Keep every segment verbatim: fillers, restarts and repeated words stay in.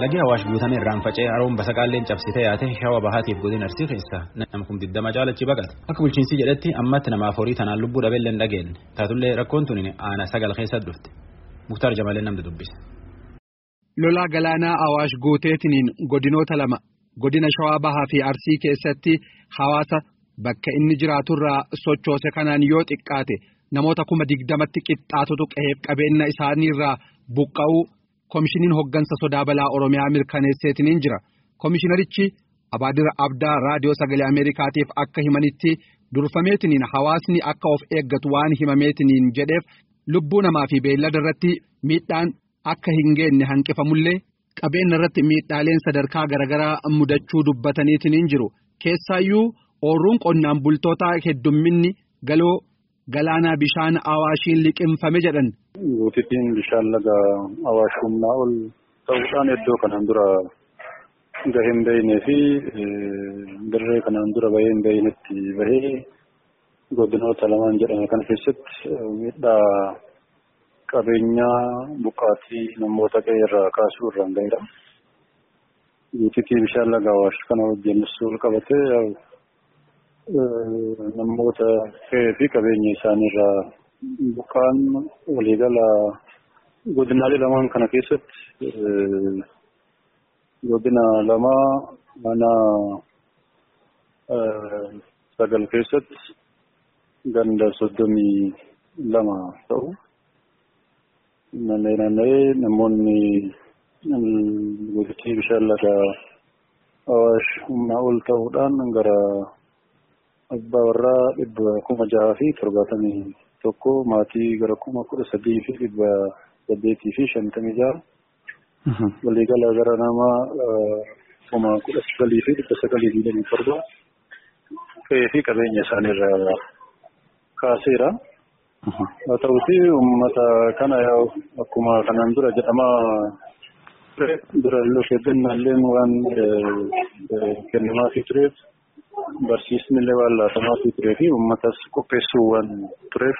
Lagi Awaash guutamee irraan faca'ee haroon basaqaalleen cabsitee yaate shawa bahaatiif godina Arsii keessa nama kum digdama caalachi baqate. Akka bulchiinsi jedhetti ammatti namaaf horii tanaan lubbuu dhabeellee hin dhageenye. Taatullee rakkoon tuni aana sagal keessa dhufte. Muktaar Jamalee namni dubbise. Lolaa galaanaa Awaash guuteetiniin godinoota lama godina Shawaa Bahaa fi Arsii keessatti hawaasa bakka inni jiraaturraa sochoose kanaan yoo xiqqaate namoota kuma digdamatti qixxaatutu qe'eef qabeenya isaaniirraa buqqa'uu komishiniin hoggansa sodaa balaa Oromiyaa mirkaneesseetiniin jira. Komishinarichi Abaadir Abdaa raadiyoo sagalee Ameerikaatiif akka himanitti durfameetiniin hawaasni akka of eeggatu waan himameetiniin jedheef lubbuu namaa fi beellada irratti miidhaan akka hin geenye hanqifamullee qabeenya irratti miidhaaleen sadarkaa garaagaraa mudachuu dubbataniitiniin jiru. Keessaayyuu ooruun qonnaan bultootaa heddumminni galoo galaanaa bishaan Awaashiin liqimfame jedhan. Guutitiin bishaan laga Awaash humnaa ol ta'uudhaan iddoo kanaan dura gahee hin beeknee fi dirree kanaan dura bahee hin beeknetti bahee godinoota lamaan jedhame kana keessatti miidhaa qabeenyaa buqqaatii namoota qe'eerraa kaasuu irraan gahedha. Guutitii bishaan laga Awaash kana wajjin wal qabatee namoota qe'ee fi qabeenya isaaniirraa buqqaan waliigala godinaalee lamaan kana keessatti godina lama mana sagal keessatti ganda soddomii lama ta'u naannee naannee namoonni guutitii bishaan laga Awaash humnaa ol ta'uudhaan gara abbaa warraa dhibba kuma jaha fi torbaatamii tokko maatii gara kuma kudha sadii fi dhibba saddeetii fi shantamii jaha waliigala gara nama kuma kudha sagalii fi dhibba sagalii fi dhibba torba qe'ee fi qabeenya isaaniirraa kaaseera. Haa ta'uuti uummata kana akkuma kanaan dura jedhamaa dura lokeedannaalleen waan kennamaafii tureef barsiisni illee waan laatamaafii turee fi uummatas qopheessuu waan tureef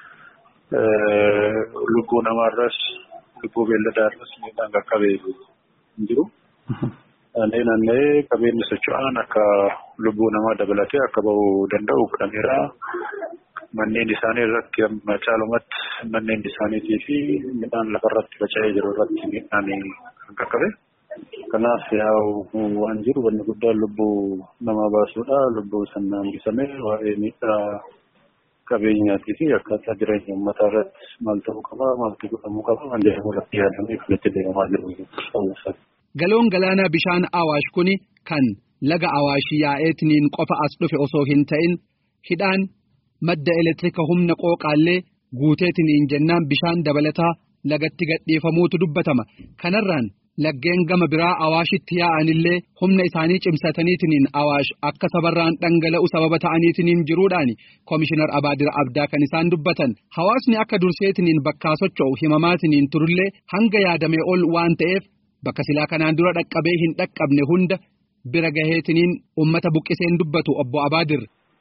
lubbuu namaarras lubbuu beelladaarras miidhaan qaqqabee hin jiru. Naannee naannee qabeenyi socho'aan akka lubbuu namaa dabalatee akka bahuu danda'u godhameera. Manneen isaanii irratti caalumatti manneen isaaniitii fi midhaan lafarratti faca'ee jiru irratti miidhaan kan qaqqabe. Kanaaf yaa'u waan jiru wanni guddaan lubbuu namaa baasuudha. Lubbuu sanaan hambisamee waa'ee miidhaa qabeenyaatii fi akkaataa jireenya uummataa irratti maal ta'uu qaba, maaltu godhamuu qaba, waan jedhamu irratti yaadamee kan itti deemaa jiru. Galoon galaanaa bishaan Awaash kuni kan laga Awaash yaa'eetiniin qofa as dhufe osoo hin ta'in hidhaan madda elektiriika humna qooqaallee guuteetiniin jennaan bishaan dabalataa lagatti gadhiifamuutu dubbatama. Kanarraan laggeen gama biraa Awaashitti yaa'anillee humna isaanii cimsataniitiniin Awaash akka sabarraan dhangala'u sababa ta'aniitiniin jiruudhaani Komishinar Abaadir Abdaa kan isaan dubbatan. Hawaasni akka durseetiniin bakkaa socho'u himamaatiniin turullee hanga yaadamee ol waan ta'eef bakka silaa kanaan dura dhaqqabee hin dhaqqabne hunda bira gaheetiniin uummata buqqiseen dubbatu obbo Abaadir.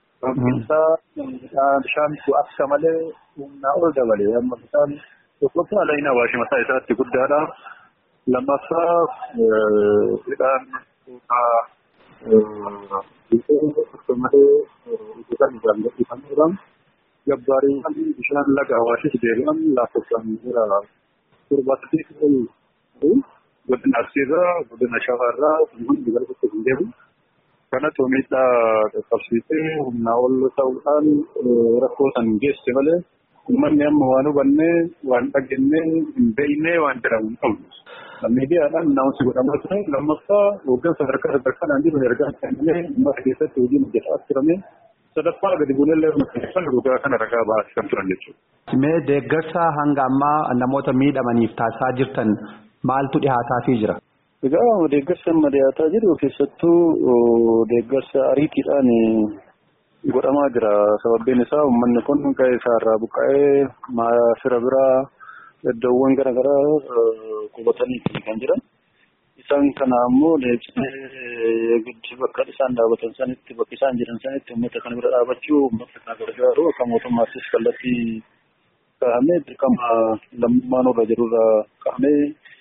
Bishaan akka malee humnaa ol dabalee amma bishaan tokkoffaa laayina Awaash mataa isaatti guddaadha. Lammaffaa hidhaan akkasumallee gabbaariiwwan bishaan laga Awaashis deebi'an lakkoofsaan jira torbaatamii ol godina Arsiirraa godina Shawaarraa hundi gara tokko hin deemu. Kanatu miidhaa qaqqabsiisee humnaa ol ta'uudhaan rakkoo san geesse malee uummanni amma waan hubannee waan dhageenyee hin beeknee waan jedhamu hin qabnu. Miidiyaadhaan namoonni godhamaa ture lammaffaa hooggansa sadarkaa sadarkaadhaan jiru ergaa kennamee uummata keessatti hojiin hojjetaa turame sadaffaa gadi buunellee kan dhugaa kana ragaa bahaa kan turan jechuudha. Mee deeggarsa hanga ammaa namoota miidhamaniif taasisaa jirtan maaltu dhihaataafii jira? Egaa deeggarsa amma dhiyaataa jiru keessattuu deeggarsa ariitiidhaan godhamaa jira. Sababiin isaa uummanni kun qe'ee isaarraa buqqa'ee fira biraa iddoowwan garaagaraa qubatanii kan jiran. Isaan kana ammoo deebisee bakka isaan daawwatan sanitti bakka isaan jiran sanitti uummata kana bira dhaabachuu uummata kana gargaaru akka mootummaattis kallattii kaa'amee dirqama lammummaan irra jirurra kaa'amee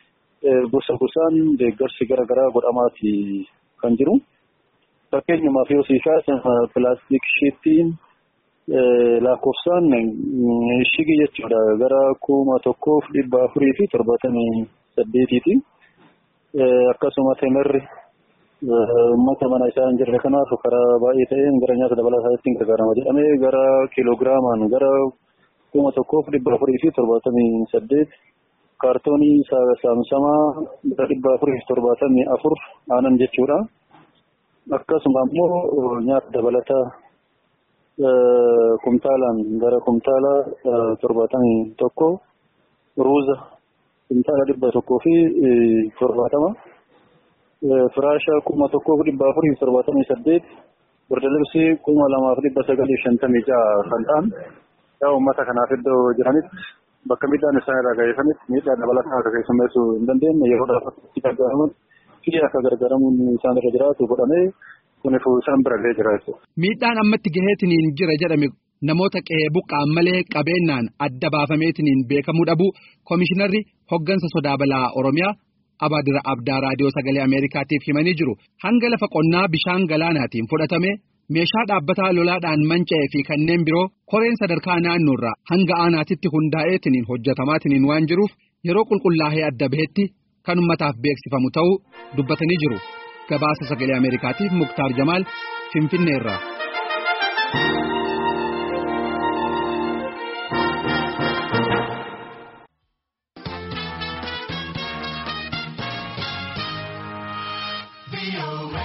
gosa gosaan deeggarsi garaa garaa godhamaati kan jiru. Fakkeenyumaaf yoo siisaa pilaastik shiittiin lakkoofsaan shigii jechuudha gara kuma tokkoof dhibba afurii fi torbaatamii saddeetiiti. Akkasuma temerri uummata mana isaa hin jirre kanaaf karaa baay'ee ta'een gara nyaata dabalataatti gargaarama jedhamee gara kiilogiraamaan gara kuma tokkoof dhibba afurii fi torbaatamii saddeet kaartoonii saamsamaa gara dhibba afurii fi torbaatamii afur aanan jechuudha. Akkasuma immoo nyaata dabalataa kumtaalaan gara kumtaala torbaatamii tokko ruuza kumtaala dhibba tokkoo fi torbaatama firaasha kuma tokkoo fi dhibba afurii fi torbaatamii saddeet bordalibsii kuma lamaa fi dhibba sagalii fi shantamii ja'a kan ta'an yaa uummata kanaaf iddoo jiranitti bakka miidhaan isaan irraa ga'eefanitti miidhaa dabalataa akka keessummeessuu hin dandeenye yeroodhaaf itti gargaaraman fi akka gargaaramuun isaan irra jiraatu godhamee kunifu isaan bira ga'ee jira jechuudha. Miidhaan ammatti gaheetiniin jira jedhame namoota qe'ee buqqaan malee qabeenyaan adda baafameetiniin beekamuu dhabu Komishinarri hoggansa sodaa balaa Oromiyaa Abaadira Abdaa Raadiyoo Sagalee Ameerikaatiif himanii jiru. Hanga lafa qonnaa bishaan galaanaatiin fudhatame meeshaa dhaabbataa lolaadhaan manca'ee fi kanneen biroo koreen sadarkaa naannoorraa hanga aanaatitti hundaa'eetiniin hojjetamaatiniin waan jiruuf yeroo qulqullaa'ee adda bahetti kan ummataaf beeksifamu ta'uu dubbatanii jiru. Gabaasa Sagalee Ameerikaatiif Muktaar Jamaal Finfinneerraa. Be